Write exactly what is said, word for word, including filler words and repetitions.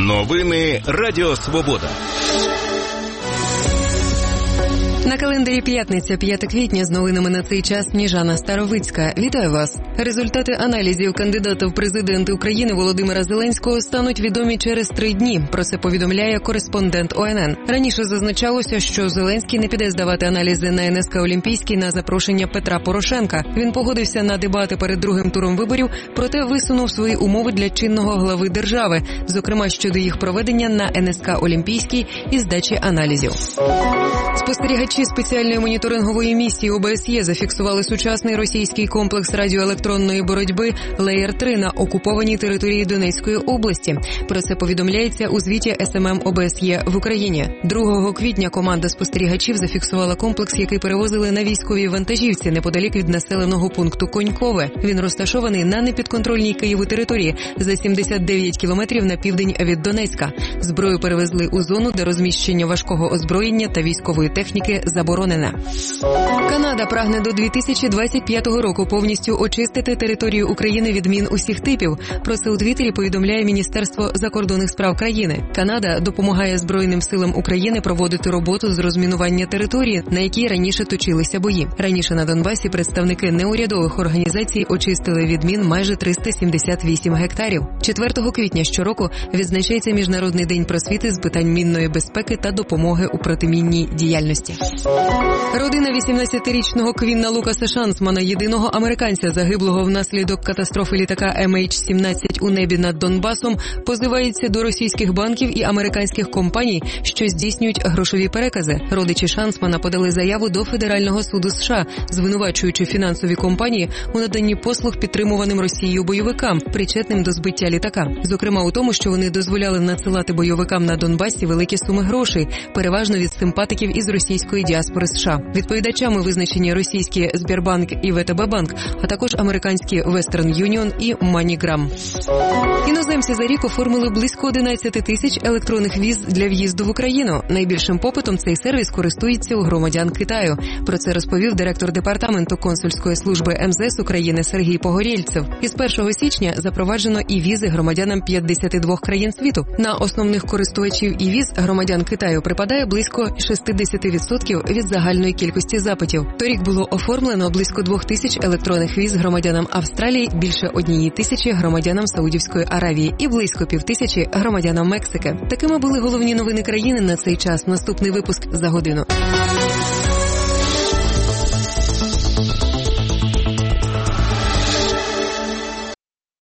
Новини Радіо Свобода. На календарі п'ятниця, п'яте квітня, з новинами на цей час Сніжана Старовицька. Вітаю вас. Результати аналізів кандидата в президенти України Володимира Зеленського стануть відомі через три дні. Про це повідомляє кореспондент О Ен Ен. Раніше зазначалося, що Зеленський не піде здавати аналізи на Ен Ес Ка Олімпійський на запрошення Петра Порошенка. Він погодився на дебати перед другим туром виборів, проте висунув свої умови для чинного глави держави, зокрема щодо їх проведення на Ен Ес Ка Олімпійський і здачі аналізів. Спостерігачі спеціальної моніторингової місії О Бе Ес Є зафіксували сучасний російський комплекс радіоелектронної боротьби Леєр три на окупованій території Донецької області. Про це повідомляється у звіті Ес Ем Ем О Бе Ес Є в Україні. другого квітня команда спостерігачів зафіксувала комплекс, який перевозили на військовій вантажівці неподалік від населеного пункту Конькове. Він розташований на непідконтрольній Києву території за сімдесят дев'ять кілометрів на південь від Донецька. Зброю перевезли у зону, де розміщення важкого озброєння та військової техніки заборонене. Канада прагне до дві тисячі двадцять п'ятого року повністю очистити територію України від мін усіх типів. Про це у Твіттері повідомляє Міністерство закордонних справ країни. Канада допомагає Збройним силам України проводити роботу з розмінування території, на якій раніше точилися бої. Раніше на Донбасі представники неурядових організацій очистили від мін майже триста сімдесят вісім гектарів. четвертого квітня щороку відзначається Міжнародний день просвіти з питань мінної безпеки та допомоги у протимінній діяльності. Родина вісімнадцятирічного Квінна Лукаса Шансмана, єдиного американця, загиблого внаслідок катастрофи літака Ем Ейч сімнадцять у небі над Донбасом, позивається до російських банків і американських компаній, що здійснюють грошові перекази. Родичі Шансмана подали заяву до Федерального суду США, звинувачуючи фінансові компанії у наданні послуг підтримуваним Росією бойовикам, причетним до збиття літака. Зокрема у тому, що вони дозволяли надсилати бойовикам на Донбасі великі суми грошей, переважно від симпатиків із російської діаспори США. Відповідачами визначені російські Сбербанк і Ве Те Бе Банк, а також американські Вестерн Юніон і Маніграм. Іноземці за рік оформили близько одинадцять тисяч електронних віз для в'їзду в Україну. Найбільшим попитом цей сервіс користується у громадян Китаю. Про це розповів директор департаменту консульської служби Ем Зе Ес України Сергій Погорєльцев. Із першого січня запроваджено і візи громадянам п'ятдесят два країн світу. На основних користувачів і віз громадян Китаю припадає близько шістдесят відсотків від загальної кількості запитів. Торік було оформлено близько двох тисяч електронних віз громадянам Австралії, більше однієї тисячі громадянам Саудівської Аравії і близько півтисячі громадянам Мексики. Такими були головні новини країни на цей час. Наступний випуск за годину.